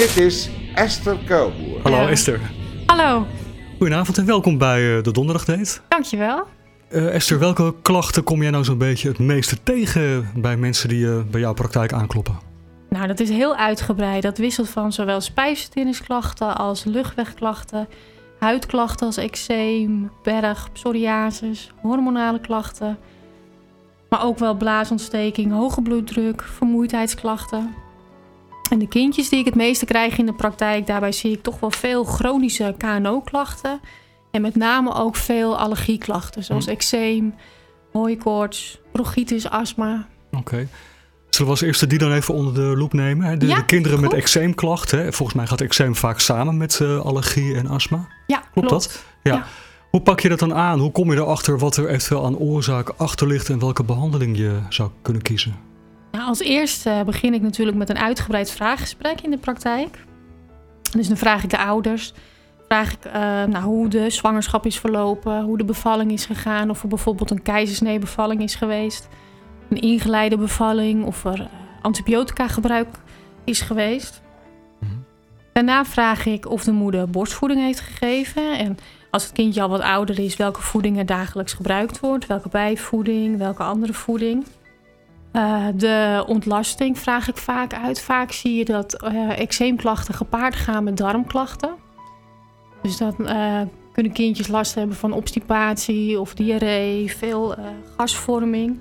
Dit is Esther Kuilboer. Hallo Esther. Hallo. Goedenavond en welkom bij de Donderdagdate. Dankjewel. Esther, welke klachten kom jij nou zo'n beetje het meeste tegen bij mensen die bij jouw praktijk aankloppen? Nou, dat is heel uitgebreid. Dat wisselt van zowel spijsverteringsklachten als luchtwegklachten, huidklachten als eczeem, berg, psoriasis, hormonale klachten. Maar ook wel blaasontsteking, hoge bloeddruk, vermoeidheidsklachten. En de kindjes die ik het meeste krijg in de praktijk, daarbij zie ik toch wel veel chronische KNO-klachten. En met name ook veel allergieklachten, zoals eczeem, hooikoorts, bronchitis, astma. Oké. Zullen we als eerste die dan even onder de loep nemen? Hè? De kinderen met eczeemklachten. Hè? Volgens mij gaat eczeem vaak samen met allergie en astma. Ja, Klopt dat? Ja. Hoe pak je dat dan aan? Hoe kom je erachter wat er eventueel aan oorzaak achter ligt en welke behandeling je zou kunnen kiezen? Nou, als eerste begin ik natuurlijk met een uitgebreid vraaggesprek in de praktijk. Dus dan vraag ik de ouders, hoe de zwangerschap is verlopen, hoe de bevalling is gegaan, of er bijvoorbeeld een keizersneebevalling is geweest, een ingeleide bevalling, of er antibiotica gebruik is geweest. Daarna vraag ik of de moeder borstvoeding heeft gegeven en als het kindje al wat ouder is, welke voeding er dagelijks gebruikt wordt, welke bijvoeding, welke andere voeding. De ontlasting vraag ik vaak uit. Vaak zie je dat eczeemklachten gepaard gaan met darmklachten. Dus dan kunnen kindjes last hebben van obstipatie of diarree, veel gasvorming.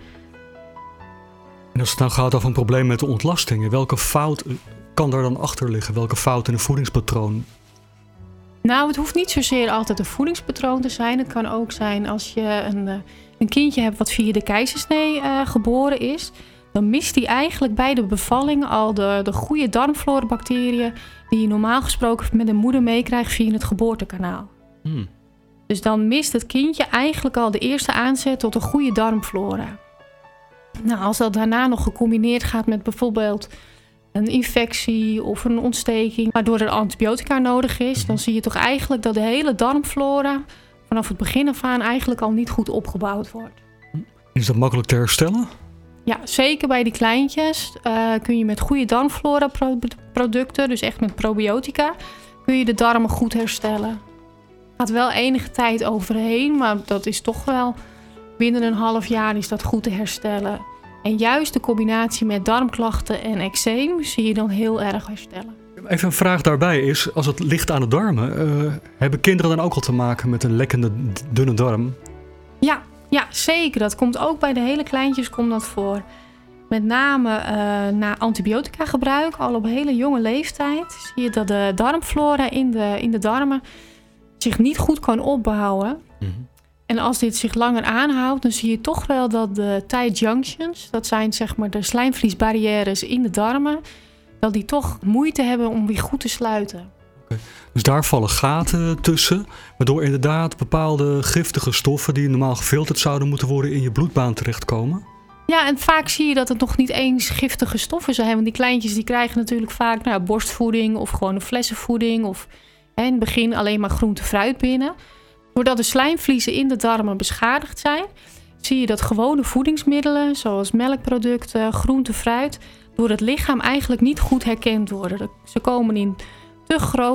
En als het nou gaat over een probleem met de ontlastingen, welke fout kan daar dan achter liggen? Welke fout in het voedingspatroon? Nou, het hoeft niet zozeer altijd een voedingspatroon te zijn. Het kan ook zijn als je een kindje hebt wat via de keizersnee geboren is. Dan mist hij eigenlijk bij de bevalling al de goede darmflora-bacteriën die je normaal gesproken met de moeder meekrijgt via het geboortekanaal. Dus dan mist het kindje eigenlijk al de eerste aanzet tot een goede darmflora. Nou, als dat daarna nog gecombineerd gaat met bijvoorbeeld een infectie of een ontsteking, waardoor er antibiotica nodig is, dan zie je toch eigenlijk dat de hele darmflora vanaf het begin af aan eigenlijk al niet goed opgebouwd wordt. Is dat makkelijk te herstellen? Ja, zeker bij die kleintjes kun je met goede darmflora-producten, dus echt met probiotica, kun je de darmen goed herstellen. Gaat wel enige tijd overheen, maar dat is toch wel binnen een half jaar is dat goed te herstellen. En juist de combinatie met darmklachten en eczeem zie je dan heel erg herstellen. Even een vraag daarbij is, als het ligt aan de darmen, hebben kinderen dan ook al te maken met een lekkende dunne darm? Ja, zeker. Dat komt ook bij de hele kleintjes komt dat voor. Met name na antibiotica gebruik, al op hele jonge leeftijd, zie je dat de darmflora in de darmen zich niet goed kan opbouwen. En als dit zich langer aanhoudt, dan zie je toch wel dat de tight junctions, dat zijn zeg maar de slijmvliesbarrières in de darmen, dat die toch moeite hebben om weer goed te sluiten. Okay. Dus daar vallen gaten tussen, waardoor inderdaad bepaalde giftige stoffen die normaal gefilterd zouden moeten worden in je bloedbaan terechtkomen? Ja, en vaak zie je dat het nog niet eens giftige stoffen zijn. Want die kleintjes die krijgen natuurlijk vaak borstvoeding of gewoon een flessenvoeding of in het begin alleen maar groente fruit binnen. Doordat de slijmvliezen in de darmen beschadigd zijn, zie je dat gewone voedingsmiddelen zoals melkproducten, groente, fruit, door het lichaam eigenlijk niet goed herkend worden. Ze komen in te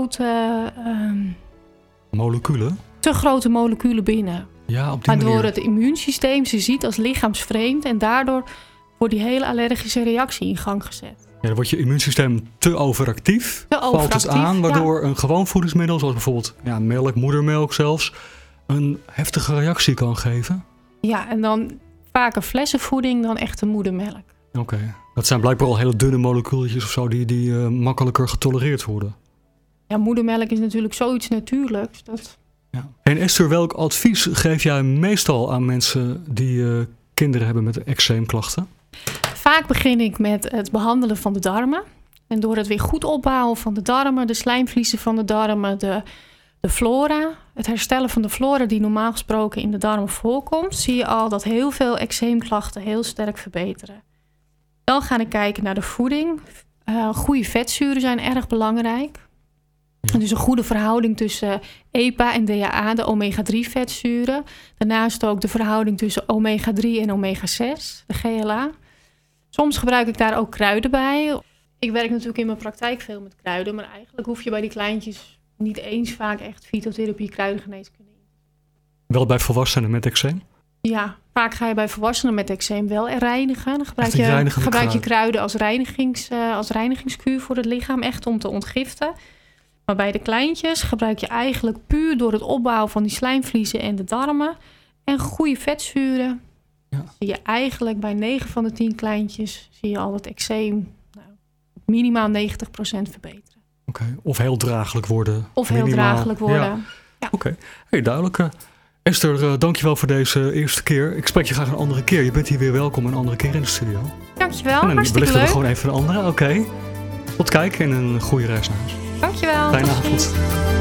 grote moleculen binnen. Ja, op die waardoor manier. Het immuunsysteem ze ziet als lichaamsvreemd en daardoor wordt die hele allergische reactie in gang gezet. Ja, dan wordt je immuunsysteem te overactief. Valt het aan, waardoor een gewoon voedingsmiddel, zoals bijvoorbeeld melk, moedermelk zelfs, een heftige reactie kan geven. Ja, en dan vaker flessenvoeding dan echte moedermelk. Oké. Dat zijn blijkbaar al hele dunne molecuultjes of zo die makkelijker getolereerd worden. Ja, moedermelk is natuurlijk zoiets natuurlijks. Ja. En Esther, welk advies geef jij meestal aan mensen die kinderen hebben met eczeemklachten? Vaak begin ik met het behandelen van de darmen. En door het weer goed opbouwen van de darmen, de slijmvliezen van de darmen, de flora, het herstellen van de flora die normaal gesproken in de darmen voorkomt, zie je al dat heel veel eczeemklachten heel sterk verbeteren. Dan ga ik kijken naar de voeding. Goede vetzuren zijn erg belangrijk. Ja. Dus een goede verhouding tussen EPA en DHA, de omega-3 vetzuren. Daarnaast ook de verhouding tussen omega-3 en omega-6, de GLA. Soms gebruik ik daar ook kruiden bij. Ik werk natuurlijk in mijn praktijk veel met kruiden, maar eigenlijk hoef je bij die kleintjes niet eens vaak echt fytotherapie, kruidengeneeskunde in. Wel bij volwassenen met eczeem? Ja, vaak ga je bij volwassenen met eczeem wel reinigen. Dan gebruik je kruiden als reinigingskuur voor het lichaam, echt om te ontgiften. Maar bij de kleintjes gebruik je eigenlijk puur door het opbouwen van die slijmvliezen en de darmen en goede vetzuren. Ja. Zie je eigenlijk bij 9 van de 10 kleintjes zie je al het eczeem minimaal 90% verbeteren. Oké. Of heel draaglijk worden. Ja. Oké. Hey, duidelijk. Esther, dankjewel voor deze eerste keer. Ik spreek je graag een andere keer. Je bent hier weer welkom een andere keer in de studio. Dankjewel, en dan hartstikke leuk. belichten we gewoon even een andere. Oké. Tot kijk en een goede reis naar huis. Dankjewel. Fijne avond.